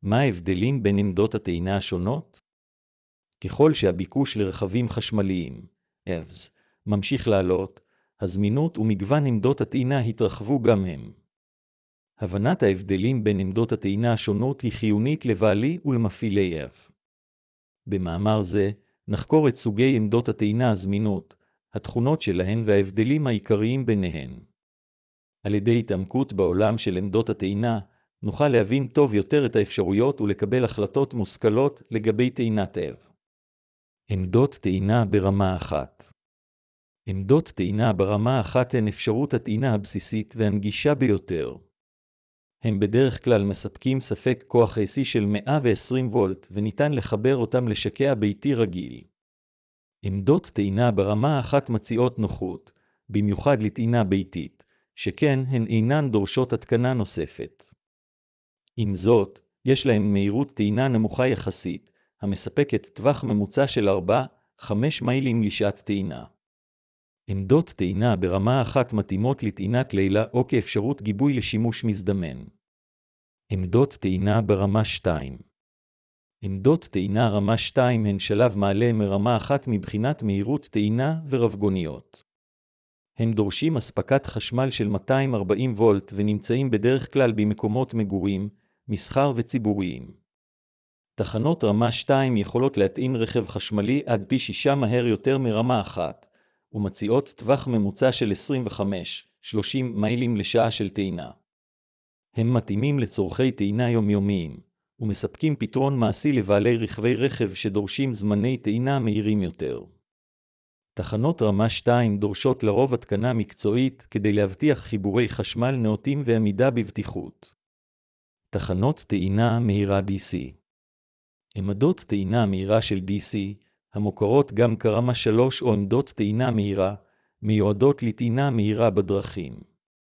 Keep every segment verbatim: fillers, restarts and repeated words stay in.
מה ההבדלים בין עמדות הטעינה השונות? ככל שהביקוש לרכבים חשמליים, E Vs, ממשיך לעלות, הזמינות ומגוון עמדות הטעינה התרחבו גם הם. הבנת ההבדלים בין עמדות הטעינה השונות היא חיונית לבעלי ולמפעילי E V. במאמר זה, נחקור את סוגי עמדות הטעינה הזמינות, התכונות שלהן וההבדלים העיקריים ביניהן. על ידי התעמקות בעולם של עמדות הטעינה, נוכל להבין טוב יותר את האפשרויות ולקבל החלטות מושכלות לגבי טעינת E V. עמדות טעינה ברמה אחת. עמדות טעינה ברמה אחת הן אפשרות הטעינה הבסיסית והנגישה ביותר. הם בדרך כלל מספקים ספק כוח A C של מאה ועשרים וולט וניתן לחבר אותם לשקע ביתי רגיל. עמדות טעינה ברמה אחת מציעות נוחות, במיוחד לטעינה ביתית, שכן הן אינן דורשות התקנה נוספת. עם זאת, יש להם מהירות טעינה נמוכה יחסית, המספקת טווח ממוצע של ארבע עד חמש מיילים לשעת טעינה. עמדות טעינה ברמה אחת מתאימות לטעינת לילה או כאפשרות גיבוי לשימוש מזדמן. עמדות טעינה ברמה שתיים. עמדות טעינה רמה שתיים הן שלב מעלה מרמה אחת מבחינת מהירות טעינה ורבגוניות. הם דורשים אספקת חשמל של מאתיים וארבעים וולט ונמצאים בדרך כלל במקומות מגורים, מסחר וציבוריים. תחנות רמה שתיים יכולות להטעין רכב חשמלי עד פי שישה מהר יותר מרמה אחת, ומציעות טווח ממוצע של עשרים וחמש עד שלושים מיילים לשעה של טעינה. הם מתאימים לצורכי טעינה יומיומיים, ומספקים פתרון מעשי לבעלי רכבי רכב שדורשים זמני טעינה מהירים יותר. תחנות רמה שתיים דורשות לרוב התקנה מקצועית כדי להבטיח חיבורי חשמל נאותים ועמידה בבטיחות. תחנות טעינה מהירה D C. עמדות טעינה מהירה של D C, המוכרות גם כרמה שלוש או עמדות טעינה מהירה, מיועדות לטעינה מהירה בדרכים.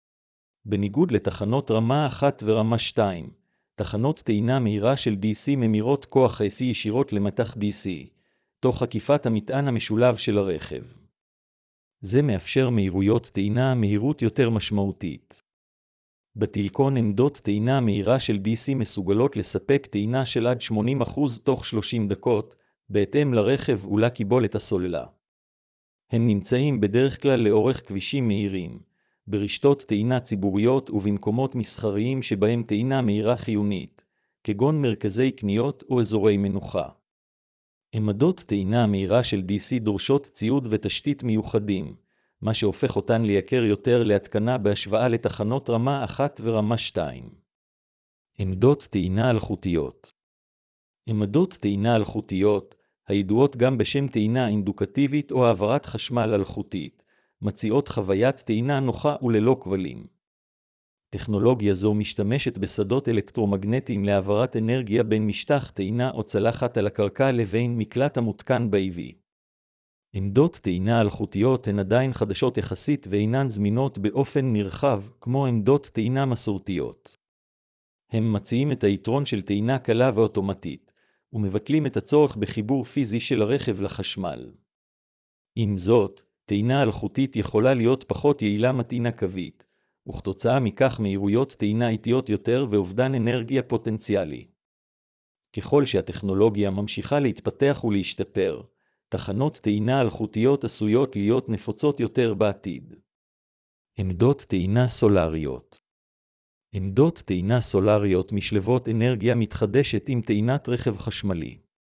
בניגוד לתחנות רמה אחת ורמה שתיים, תחנות טעינה מהירה של D C ממירות כוח A C ישירות למתח D C, תוך עקיפת המטען המשולב של הרכב. זה מאפשר מהירויות טעינה מהירות יותר משמעותית. בטילקון עמדות טעינה מהירה של D C מסוגלות לספק טעינה של עד שמונים אחוז תוך שלושים דקות, בהתאם לרכב ולקיבולת הסוללה. הם נמצאים בדרך כלל לאורך כבישים מהירים, ברשתות טעינה ציבוריות ובמקומות מסחריים שבהם טעינה מהירה חיונית, כגון מרכזי קניות או אזורי מנוחה. עמדות טעינה מהירה של D C דורשות ציוד ותשתית מיוחדים, מה שהופך אותן ליקר יותר להתקנה בהשוואה לתחנות רמה אחת ורמה שתיים. עמדות טעינה אלחוטיות. עמדות טעינה אלחוטיות, הידועות גם בשם טעינה אינדוקטיבית או העברת חשמל אלחוטית, מציעות חוויית טעינה נוחה וללא כבלים. טכנולוגיה זו משתמשת בשדות אלקטרומגנטיים להעברת אנרגיה בין משטח טעינה או צלחת על הקרקע לבין מקלט המותקן ב-E V. עמדות טעינה אלחוטיות הן עדיין חדשות יחסית ואינן זמינות באופן נרחב כמו עמדות טעינה מסורתיות. הם מציעים את היתרון של טעינה קלה ואוטומטית, ומבטלים את הצורך בחיבור פיזי של הרכב לחשמל. עם זאת, טעינה אלחוטית יכולה להיות פחות יעילה מטעינה קווית, וכתוצאה מכך מהירויות טעינה איטיות יותר ואובדן אנרגיה פוטנציאלי. ככל שהטכנולוגיה ממשיכה להתפתח ולהשתפר, תחנות טעינה אלחוטיות עשויות להיות נפוצות יותר בעתיד. עמדות טעינה סולריות. עמדות טעינה סולריות משלבות אנרגיה מתחדשת עם טעינת רכב חשמלי.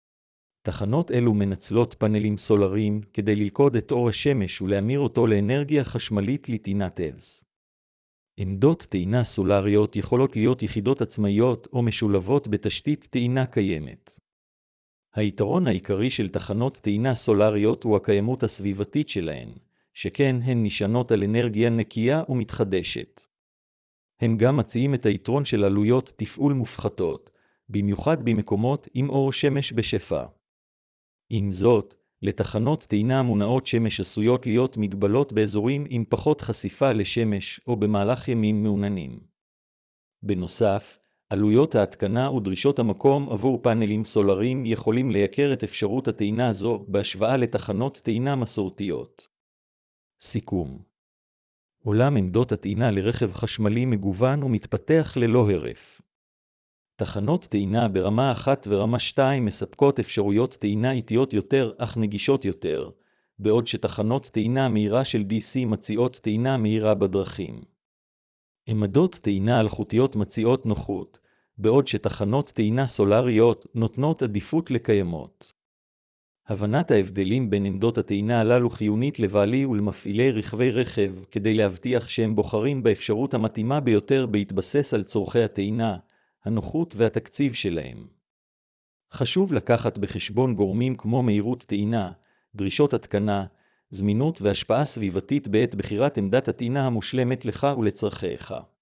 תחנות אלו מנצלות פאנלים סולריים כדי ללכוד את אור השמש ולהמיר אותו לאנרגיה חשמלית לטעינת E Vs. עמדות טעינה סולריות יכולות להיות יחידות עצמאיות או משולבות בתשתית טעינה קיימת. היתרון העיקרי של תחנות טעינה סולריות הוא הקיימות הסביבתית שלהן, שכן הן נשענות על אנרגיה נקייה ומתחדשת. הם גם מציעים את היתרון של עלויות תפעול מופחתות, במיוחד במקומות עם אור שמש בשפע. עם זאת, לתחנות טעינה מונעות שמש עשויות להיות מגבלות באזורים עם פחות חשיפה לשמש או במהלך ימים מעוננים. בנוסף, עלויות ההתקנה ודרישות המקום עבור פאנלים סולריים יכולים לייקר את אפשרות הטעינה הזו בהשוואה לתחנות טעינה מסורתיות. סיכום. עולם עמדות הטעינה לרכב חשמלי מגוון ומתפתח ללא הרף. תחנות טעינה ברמה אחת ורמה שתיים מספקות אפשרויות טעינה איטיות יותר אך נגישות יותר, בעוד שתחנות טעינה מהירה של די סי מציעות טעינה מהירה בדרכים. עמדות טעינה אלחוטיות מציעות נוחות, בעוד שתחנות טעינה סולריות נותנות עדיפות לקיימות. הבנת ההבדלים בין עמדות הטעינה הללו חיונית לבעלי ולמפעילי רכבי רכב כדי להבטיח שהם בוחרים באפשרות המתאימה ביותר בהתבסס על צורכי הטעינה, הנוחות והתקציב שלהם. חשוב לקחת בחשבון גורמים כמו מהירות טעינה, דרישות התקנה, זמינות והשפעה סביבתית בעת בחירת עמדת הטעינה המושלמת לך ולצרכיך.